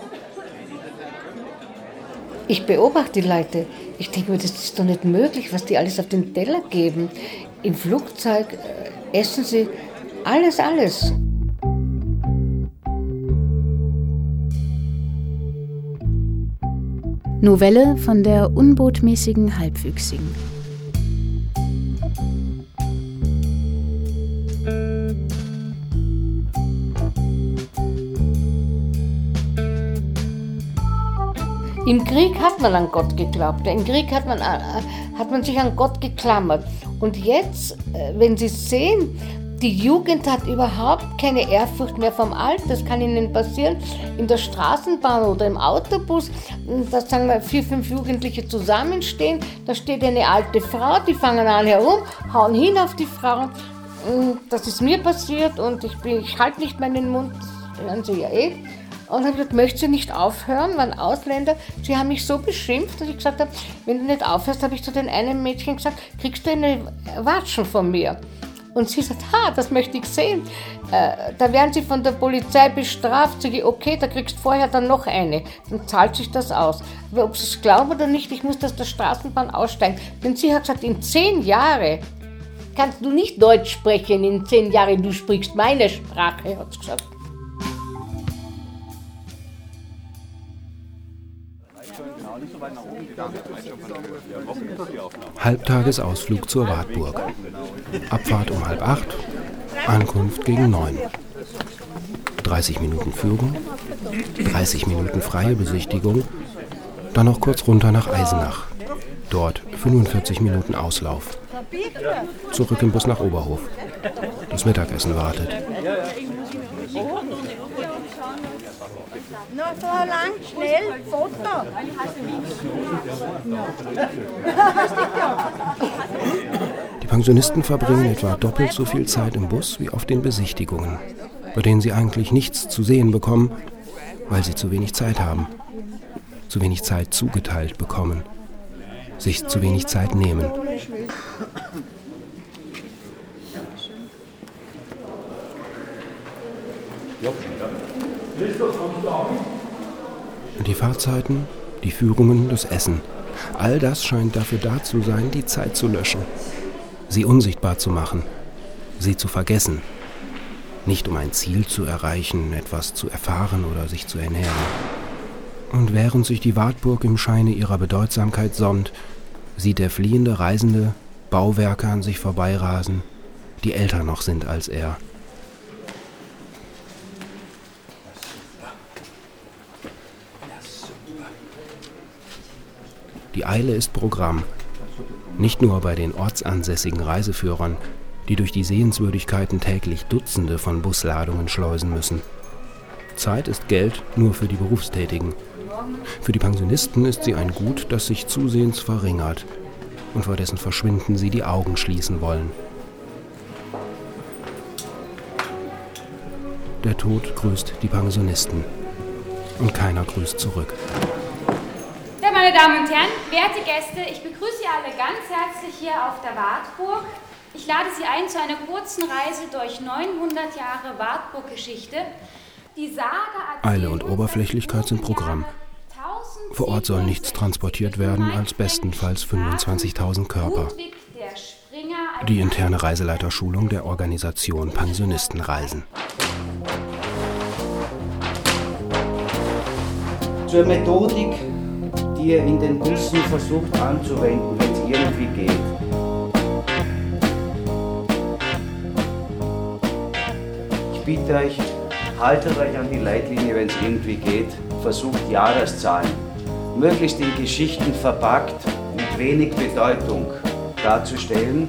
Speaker 11: Ich beobachte die Leute. Ich denke mir, das ist doch nicht möglich, was die alles auf den Teller geben. Im Flugzeug essen sie alles.
Speaker 8: Novelle von der unbotmäßigen Halbwüchsigen.
Speaker 11: Im Krieg hat man an Gott geglaubt. Im Krieg hat man sich an Gott geklammert. Und jetzt, wenn Sie sehen, die Jugend hat überhaupt keine Ehrfurcht mehr vom Alten. Das kann ihnen passieren in der Straßenbahn oder im Autobus. Da sagen wir 4, 5 Jugendliche zusammenstehen. Da steht eine alte Frau, die fangen an herum, hauen hin auf die Frau. Das ist mir passiert und ich halte nicht meinen Mund. Das hören Sie ja eh. Und habe gesagt, möchtest du nicht aufhören, waren Ausländer. Sie haben mich so beschimpft, dass ich gesagt habe, wenn du nicht aufhörst, habe ich zu den einen Mädchen gesagt, kriegst du eine Watschen von mir. Und sie sagt, das möchte ich sehen. Da werden sie von der Polizei bestraft. Sag ich, okay, da kriegst du vorher dann noch eine. Dann zahlt sich das aus. Aber ob sie es glauben oder nicht, ich muss aus der Straßenbahn aussteigen. Denn sie hat gesagt, in 10 Jahren kannst du nicht Deutsch sprechen. In 10 Jahren, du sprichst meine Sprache, hat sie gesagt.
Speaker 5: Halbtagesausflug zur Wartburg. Abfahrt um 7:30, Ankunft gegen 9. 30 Minuten Führung, 30 Minuten freie Besichtigung, dann noch kurz runter nach Eisenach. Dort 45 Minuten Auslauf. Zurück im Bus nach Oberhof. Das Mittagessen wartet.
Speaker 3: Noch so lang, schnell, Foto.
Speaker 5: Die Pensionisten verbringen etwa doppelt so viel Zeit im Bus wie auf den Besichtigungen, bei denen sie eigentlich nichts zu sehen bekommen, weil sie zu wenig Zeit haben, zu wenig Zeit zugeteilt bekommen, sich zu wenig Zeit nehmen. Die Fahrzeiten, die Führungen, das Essen, all das scheint dafür da zu sein, die Zeit zu löschen, sie unsichtbar zu machen, sie zu vergessen, nicht um ein Ziel zu erreichen, etwas zu erfahren oder sich zu ernähren. Und während sich die Wartburg im Scheine ihrer Bedeutsamkeit sonnt, sieht der fliehende Reisende Bauwerke an sich vorbeirasen, die älter noch sind als er. Die Eile ist Programm, nicht nur bei den ortsansässigen Reiseführern, die durch die Sehenswürdigkeiten täglich Dutzende von Busladungen schleusen müssen. Zeit ist Geld nur für die Berufstätigen. Für die Pensionisten ist sie ein Gut, das sich zusehends verringert und vor dessen Verschwinden sie die Augen schließen wollen. Der Tod grüßt die Pensionisten und keiner grüßt zurück.
Speaker 22: Ja, meine Damen und Herren, werte Gäste, ich begrüße Sie alle ganz herzlich hier auf der Wartburg. Ich lade Sie ein zu einer kurzen Reise durch 900 Jahre Wartburg-Geschichte. Die Sage
Speaker 5: Eile und Oberflächlichkeit sind Programm. Vor Ort soll nichts transportiert werden als bestenfalls 25.000 Körper. Die interne Reiseleiterschulung der Organisation Pensionistenreisen.
Speaker 23: Zur Methodik, die ihr in den Bussen versucht anzuwenden, wenn es irgendwie geht. Ich bitte euch, haltet euch an die Leitlinie, wenn es irgendwie geht. Versucht Jahreszahlen, möglichst in Geschichten verpackt, mit wenig Bedeutung darzustellen.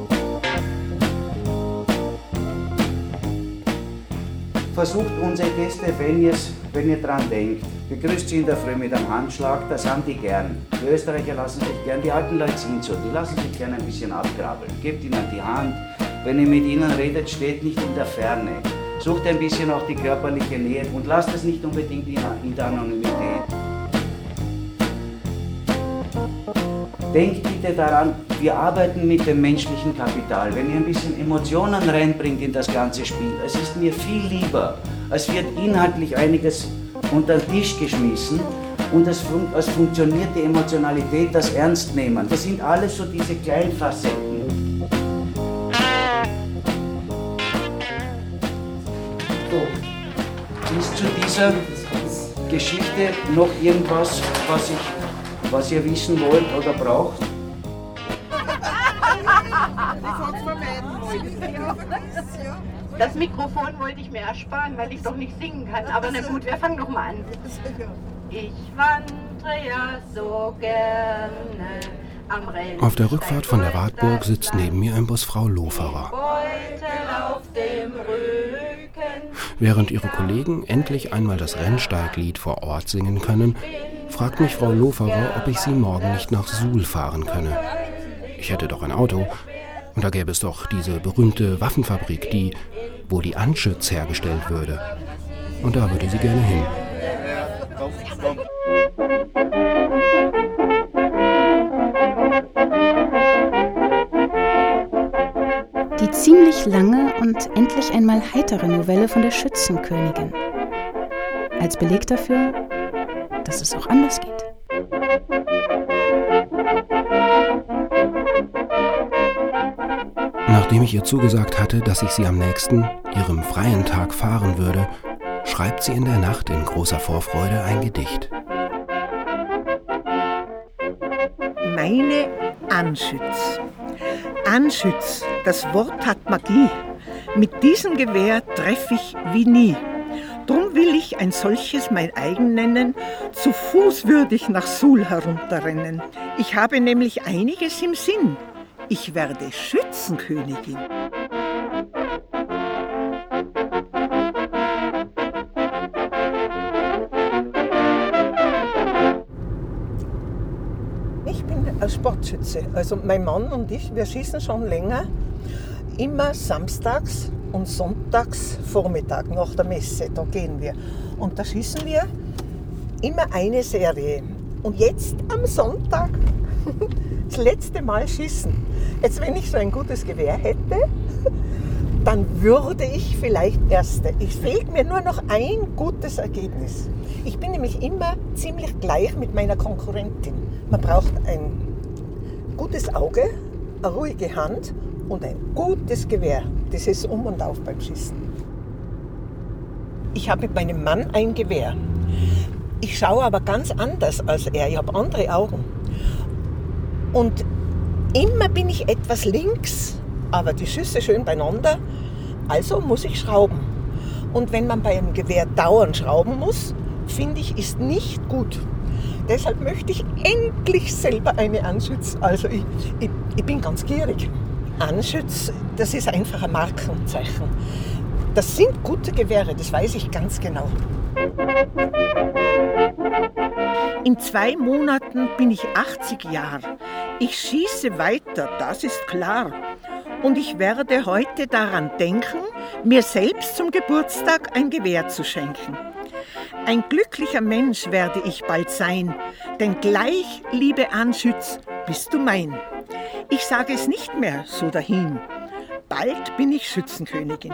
Speaker 23: Versucht unsere Gäste, wenn ihr dran denkt, begrüßt sie in der Früh mit einem Handschlag, das haben die gern. Die Österreicher lassen sich gern, die alten Leute sind so, die lassen sich gern ein bisschen abkrabbeln. Gebt ihnen die Hand, wenn ihr mit ihnen redet, steht nicht in der Ferne. Sucht ein bisschen auch die körperliche Nähe und lasst es nicht unbedingt in der Anonymität. Denkt bitte daran, wir arbeiten mit dem menschlichen Kapital. Wenn ihr ein bisschen Emotionen reinbringt in das ganze Spiel, es ist mir viel lieber, als wird inhaltlich einiges unter den Tisch geschmissen und es funktioniert die Emotionalität, das Ernstnehmen. Das sind alles so diese kleinen Facetten. Ist zu dieser Geschichte noch irgendwas, was ihr wissen wollt oder braucht?
Speaker 3: Das Mikrofon wollte ich mir ersparen, weil ich doch nicht singen kann. Aber na gut, wir fangen doch mal an. Ich wandere ja so gerne am Rennsteig.
Speaker 5: Auf der Rückfahrt von der Wartburg sitzt neben mir ein Busfrau Loferer.
Speaker 3: Auf dem Rücken.
Speaker 5: Während ihre Kollegen endlich einmal das Rennsteiglied vor Ort singen können, fragt mich Frau Loferer, ob ich sie morgen nicht nach Suhl fahren könne. Ich hätte doch ein Auto. Und da gäbe es doch diese berühmte Waffenfabrik, wo die Anschütz hergestellt würde. Und da würde sie gerne hin.
Speaker 8: Die ziemlich lange und endlich einmal heitere Novelle von der Schützenkönigin. Als Beleg dafür, dass es auch anders geht.
Speaker 5: Nachdem ich ihr zugesagt hatte, dass ich sie am nächsten, ihrem freien Tag fahren würde, schreibt sie in der Nacht in großer Vorfreude ein Gedicht.
Speaker 4: Meine Anschütz. Anschütz, das Wort hat Magie. Mit diesem Gewehr treffe ich wie nie. Drum will ich ein solches mein eigen nennen, zu Fuß würde ich nach Suhl herunterrennen. Ich habe nämlich einiges im Sinn. Ich werde Schützenkönigin.
Speaker 7: Ich bin ein Sportschütze. Also mein Mann und ich, wir schießen schon länger. Immer samstags und sonntags Vormittag nach der Messe, da gehen wir. Und da schießen wir immer eine Serie. Und jetzt am Sonntag das letzte Mal schießen. Jetzt, wenn ich so ein gutes Gewehr hätte, dann würde ich vielleicht Erste. Es fehlt mir nur noch ein gutes Ergebnis. Ich bin nämlich immer ziemlich gleich mit meiner Konkurrentin. Man braucht ein gutes Auge, eine ruhige Hand und ein gutes Gewehr. Das ist um und auf beim Schießen. Ich habe mit meinem Mann ein Gewehr. Ich schaue aber ganz anders als er. Ich habe andere Augen. Und immer bin ich etwas links, aber die Schüsse schön beieinander. Also muss ich schrauben. Und wenn man bei einem Gewehr dauernd schrauben muss, finde ich, ist nicht gut. Deshalb möchte ich endlich selber eine Anschütz. Also ich bin ganz gierig. Anschütz, das ist einfach ein Markenzeichen. Das sind gute Gewehre, das weiß ich ganz genau.
Speaker 4: In 2 Monaten bin ich 80 Jahre. Ich schieße weiter, das ist klar. Und ich werde heute daran denken, mir selbst zum Geburtstag ein Gewehr zu schenken. Ein glücklicher Mensch werde ich bald sein, denn gleich, liebe Anschütz, bist du mein. Ich sage es nicht mehr so dahin. Bald bin ich Schützenkönigin.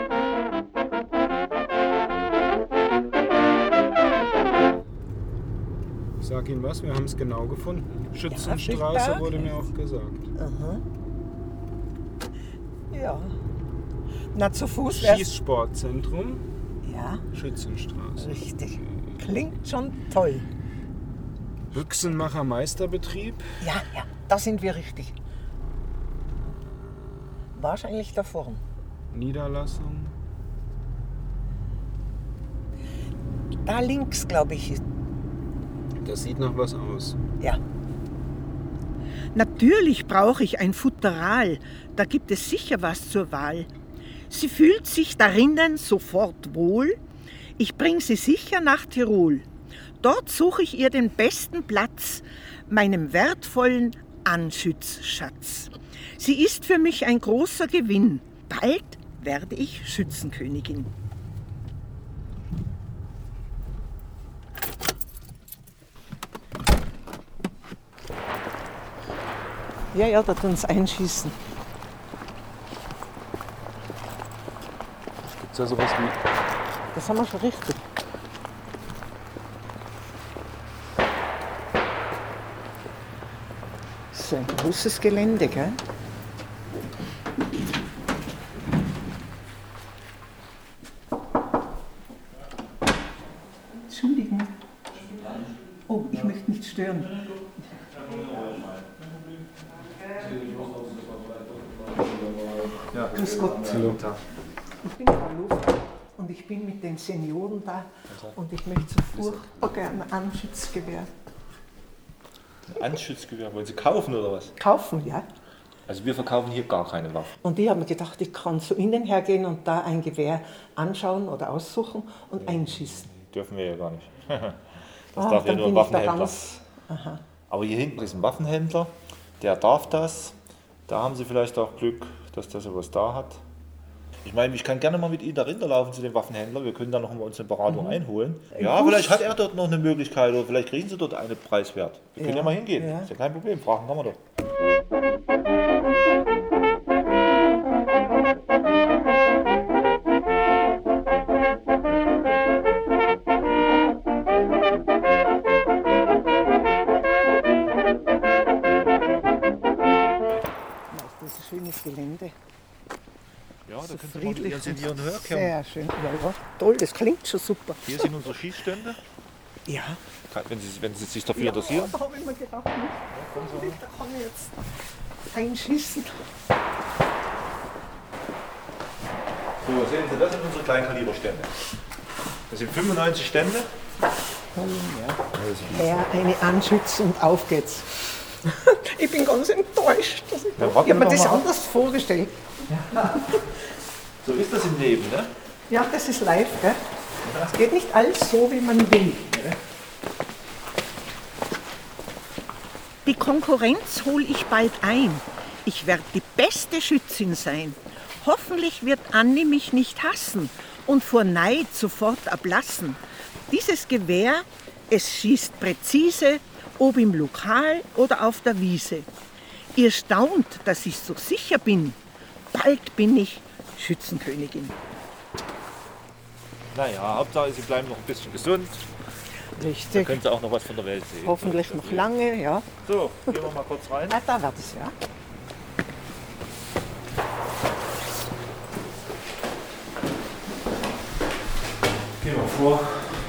Speaker 18: Ich sage Ihnen was, wir haben es genau gefunden. Schützenstraße wurde mir auch gesagt.
Speaker 7: Aha. Ja. Na, zu Fuß wär's...
Speaker 18: Schießsportzentrum.
Speaker 7: Ja.
Speaker 18: Schützenstraße.
Speaker 7: Richtig. Klingt schon toll.
Speaker 18: Büchsenmacher Meisterbetrieb.
Speaker 7: Ja, da sind wir richtig. Wahrscheinlich da vorne.
Speaker 18: Niederlassung.
Speaker 7: Da links, glaube ich.
Speaker 18: Das sieht nach was aus.
Speaker 7: Ja.
Speaker 4: Natürlich brauche ich ein Futteral, da gibt es sicher was zur Wahl. Sie fühlt sich darinnen sofort wohl, ich bringe sie sicher nach Tirol. Dort suche ich ihr den besten Platz, meinem wertvollen Anschützschatz. Sie ist für mich ein großer Gewinn, bald werde ich Schützenkönigin.
Speaker 7: Ja, da tun sie einschießen.
Speaker 18: Gibt es da sowas wie...
Speaker 7: Das haben wir schon richtig. Das ist ein großes Gelände, gell? Entschuldigung. Oh, ich möchte nicht stören.
Speaker 18: Ja.
Speaker 7: Grüß Gott.
Speaker 18: Hallo.
Speaker 7: Ich bin Frau Lofer Und ich bin mit den Senioren da und ich möchte so furchtbar gerne ein Anschützgewehr.
Speaker 9: Ein Anschützgewehr? Wollen Sie kaufen oder was?
Speaker 7: Kaufen, ja.
Speaker 9: Also wir verkaufen hier gar keine Waffen.
Speaker 7: Und ich habe mir gedacht, ich kann zu Ihnen hergehen und da ein Gewehr anschauen oder aussuchen und einschießen.
Speaker 9: Dürfen wir ja gar nicht. Das darf ja nur ein Waffenhändler. Aber hier hinten ist ein Waffenhändler, der darf das. Da haben Sie vielleicht auch Glück, dass der sowas da hat. Ich meine, ich kann gerne mal mit Ihnen dahinter laufen zu dem Waffenhändler. Wir können da noch mal uns eine Beratung einholen. Ja, vielleicht hat er dort noch eine Möglichkeit oder vielleicht kriegen Sie dort eine preiswert. Wir können ja mal hingehen. Ja. Ist ja kein Problem. Fragen kann man doch.
Speaker 7: Das ist ein schönes Gelände.
Speaker 9: Ja, da können Sie mal mit Ihren Senioren hören.
Speaker 7: Sehr schön. Ja, toll, das klingt schon super.
Speaker 9: Hier sind unsere Schießstände.
Speaker 7: Ja.
Speaker 9: Wenn Sie sich dafür interessieren.
Speaker 7: Da habe ich mir gedacht, da kann ich jetzt einschießen.
Speaker 9: So, sehen Sie, das sind unsere Kleinkaliberstände. Das sind 95 Stände.
Speaker 7: Ja, eine Anschütz und auf geht's. Ich bin ganz enttäuscht. Ich habe mir das anders vorgestellt.
Speaker 9: Ja. So ist das im Leben, ne?
Speaker 7: Ja, das ist live, gell? Es geht nicht alles so, wie man will.
Speaker 4: Die Konkurrenz hole ich bald ein. Ich werde die beste Schützin sein. Hoffentlich wird Anni mich nicht hassen und vor Neid sofort ablassen. Dieses Gewehr, es schießt präzise, ob im Lokal oder auf der Wiese. Ihr staunt, dass ich so sicher bin. Bald bin ich Schützenkönigin.
Speaker 9: Naja, Hauptsache, Sie bleiben noch ein bisschen gesund.
Speaker 7: Richtig.
Speaker 9: Dann können Sie auch noch was von der Welt sehen.
Speaker 7: Hoffentlich noch lange, ja.
Speaker 9: So, gehen wir mal kurz rein.
Speaker 7: Ah, da wird es, ja.
Speaker 9: Gehen wir vor.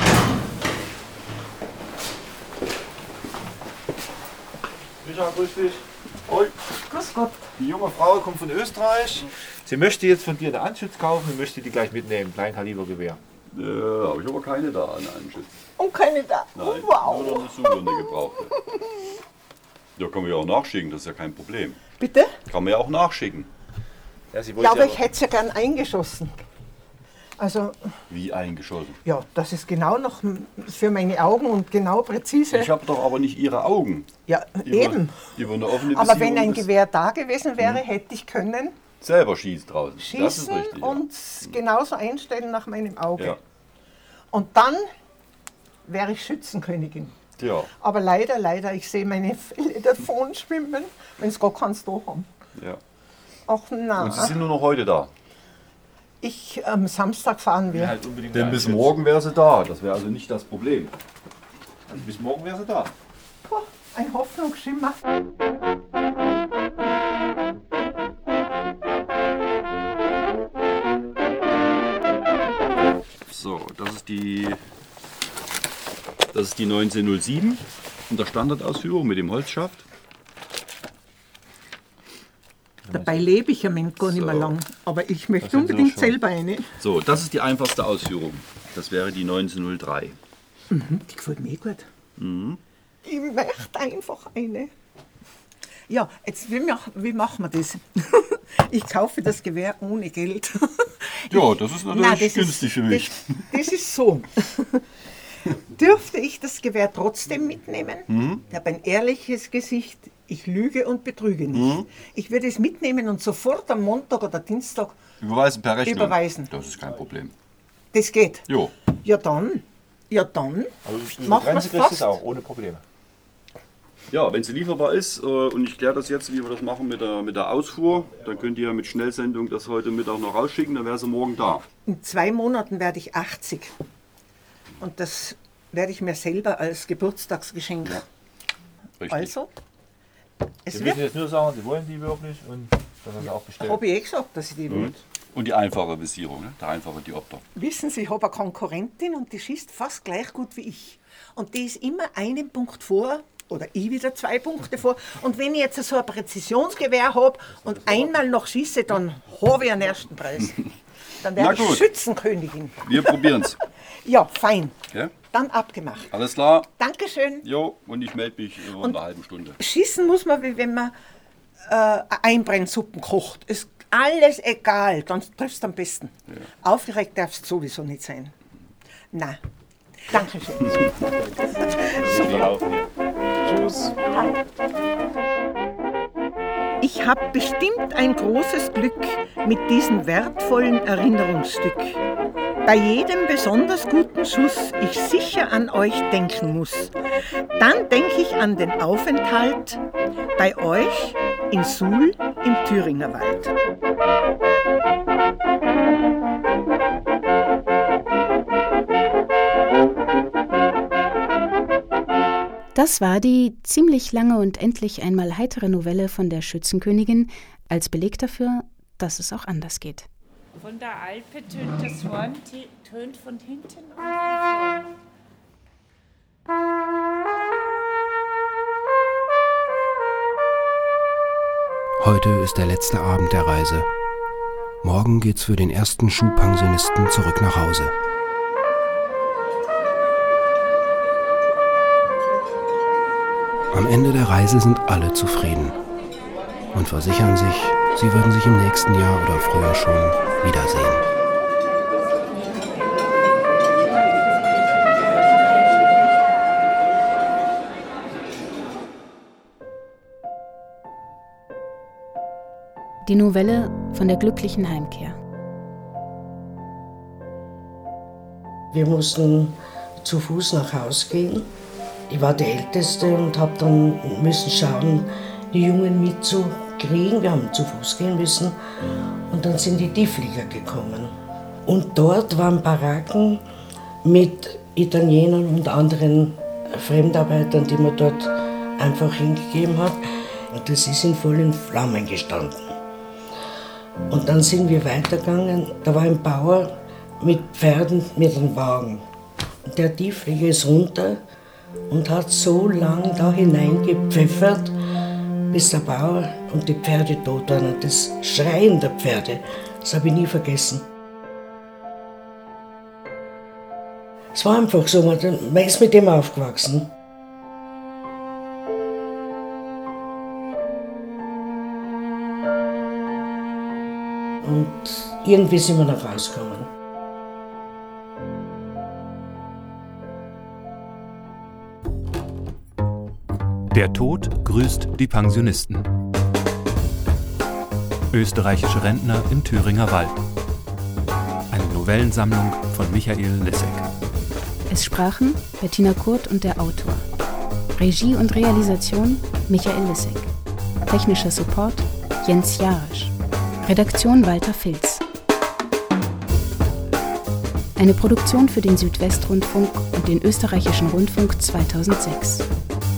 Speaker 9: Micha, grüß dich. Hoi.
Speaker 7: Grüß Gott.
Speaker 9: Die junge Frau kommt von Österreich. Sie möchte jetzt von dir eine Anschütz kaufen und möchte die gleich mitnehmen, Kleinkalibergewehr.
Speaker 10: Habe ich aber keine da, eine Anschütz.
Speaker 7: Und keine da.
Speaker 10: Nein,
Speaker 7: Wow.
Speaker 10: nur noch eine Suche gebrauchte. Ja, kann man ja auch nachschicken, das ist ja kein Problem.
Speaker 7: Bitte?
Speaker 10: Kann man ja auch nachschicken.
Speaker 9: Ja, Sie
Speaker 7: Ja, aber ich hätte es ja gern eingeschossen. Also,
Speaker 10: Wie eingeschossen?
Speaker 7: ja, das ist genau noch für meine Augen und genau präzise.
Speaker 10: Ich habe doch aber nicht Ihre Augen.
Speaker 7: Ja, eben.
Speaker 10: Über eine offene
Speaker 7: Aber wenn
Speaker 10: Visierung
Speaker 7: ein
Speaker 10: ist-
Speaker 7: Gewehr da gewesen wäre, hätte ich können
Speaker 10: Selber schießt draußen. Das ist
Speaker 7: schießen
Speaker 10: richtig.
Speaker 7: und genauso einstellen nach meinem Auge.
Speaker 10: Ja.
Speaker 7: Und dann wäre ich Schützenkönigin.
Speaker 10: Ja.
Speaker 7: Aber leider, ich sehe meine Fälle davon schwimmen, wenn es gar keins da haben.
Speaker 10: Ja.
Speaker 7: Ach na.
Speaker 10: Und Sie sind nur noch heute da.
Speaker 7: Ich am Samstag fahren wir.
Speaker 10: Denn bis morgen wäre sie da. Das wäre also nicht das Problem.
Speaker 9: Also bis morgen wäre sie da.
Speaker 7: Puh, ein Hoffnungsschimmer.
Speaker 10: So, das ist die 1907 in der Standardausführung mit dem Holzschaft.
Speaker 7: Dabei lebe ich ja gar nicht mehr lang. Aber ich möchte
Speaker 10: Das sind Sie
Speaker 7: unbedingt
Speaker 10: doch schon.
Speaker 7: selber eine.
Speaker 10: So, das ist die einfachste Ausführung. Das wäre die 1903.
Speaker 7: Die gefällt mir gut.
Speaker 10: Mhm.
Speaker 7: Ich möchte einfach eine. Ja, jetzt wie machen wir das? Ich kaufe das Gewehr ohne Geld.
Speaker 10: Ja, das ist natürlich
Speaker 7: Nein, das
Speaker 10: günstig für mich.
Speaker 7: Das ist so. Dürfte ich das Gewehr trotzdem mitnehmen?
Speaker 10: Mhm.
Speaker 7: Ich habe ein ehrliches Gesicht. Ich lüge und betrüge nicht.
Speaker 10: Mhm.
Speaker 7: Ich würde es mitnehmen und sofort am Montag oder Dienstag
Speaker 10: Überweisen per Rechnung.
Speaker 7: überweisen.
Speaker 10: Das ist kein Problem.
Speaker 7: Das geht.
Speaker 10: Jo.
Speaker 7: Ja dann.
Speaker 9: Aber
Speaker 7: Machen wir's
Speaker 9: Grenze kriegst du
Speaker 7: fast.
Speaker 9: es auch, ohne Probleme.
Speaker 10: Ja, wenn sie lieferbar ist und ich kläre das jetzt, wie wir das machen mit der Ausfuhr, dann könnt ihr mit Schnellsendung das heute Mittag noch rausschicken, dann wäre sie morgen da.
Speaker 7: In 2 Monaten werde ich 80. Und das werde ich mir selber als Geburtstagsgeschenk.
Speaker 10: Richtig.
Speaker 7: Also, es
Speaker 9: Sie
Speaker 7: wird.
Speaker 9: müssen jetzt nur sagen, Sie wollen die wirklich und das haben Sie auch bestellt.
Speaker 7: Habe ich eh gesagt, dass ich die will.
Speaker 10: Und die einfache Visierung, ne? Der einfache Diopter.
Speaker 7: Wissen Sie, ich habe eine Konkurrentin und die schießt fast gleich gut wie ich. Und die ist immer einen Punkt vor oder ich wieder 2 Punkte vor. Und wenn ich jetzt so ein Präzisionsgewehr habe und einmal noch schieße, dann habe ich einen ersten Preis. Dann werde ich Schützenkönigin.
Speaker 10: Wir probieren's.
Speaker 7: Ja, fein.
Speaker 10: Okay.
Speaker 7: Dann abgemacht.
Speaker 10: Alles klar.
Speaker 7: Dankeschön.
Speaker 10: Jo, und ich melde mich in einer halben Stunde.
Speaker 7: Schießen muss man, wie wenn man Einbrennsuppen kocht. Ist alles egal, dann triffst du am besten. Ja. Aufgeregt darfst du sowieso nicht sein. Na, Dankeschön.
Speaker 10: Tschüss.
Speaker 4: Ich habe bestimmt ein großes Glück mit diesem wertvollen Erinnerungsstück. Bei jedem besonders guten Schuss ich sicher an euch denken muss. Dann denke ich an den Aufenthalt bei euch in Suhl im Thüringer Wald.
Speaker 8: Das war die ziemlich lange und endlich einmal heitere Novelle von der Schützenkönigin als Beleg dafür, dass es auch anders geht.
Speaker 12: Von der Alpe tönt das Horn, tönt von hinten und von vorn.
Speaker 5: Heute ist der letzte Abend der Reise. Morgen geht's für den ersten Schuhpensionisten zurück nach Hause. Am Ende der Reise sind alle zufrieden und versichern sich, sie würden sich im nächsten Jahr oder früher schon wiedersehen.
Speaker 8: Die Novelle von der glücklichen Heimkehr.
Speaker 13: Wir mussten zu Fuß nach Haus gehen. Ich war die Älteste und habe dann müssen schauen, die Jungen mitzukriegen. Wir haben zu Fuß gehen müssen. Und dann sind die Tiefflieger gekommen. Und dort waren Baracken mit Italienern und anderen Fremdarbeitern, die man dort einfach hingegeben hat. Und das ist in vollen Flammen gestanden. Und dann sind wir weitergegangen. Da war ein Bauer mit Pferden mit einem Wagen. Und der Tiefflieger ist runter und hat so lang da hineingepfeffert, bis der Bauer und die Pferde tot waren. Und das Schreien der Pferde, das habe ich nie vergessen. Es war einfach so, man ist mit dem aufgewachsen. Und irgendwie sind wir noch rausgekommen.
Speaker 16: Der Tod grüßt die Pensionisten. Österreichische Rentner im Thüringer Wald. Eine Novellensammlung von Michael Lissek.
Speaker 8: Es sprachen Bettina Kurt und der Autor. Regie und Realisation Michael Lissek. Technischer Support Jens Jarisch. Redaktion Walter Filz. Eine Produktion für den Südwestrundfunk und den Österreichischen Rundfunk 2006.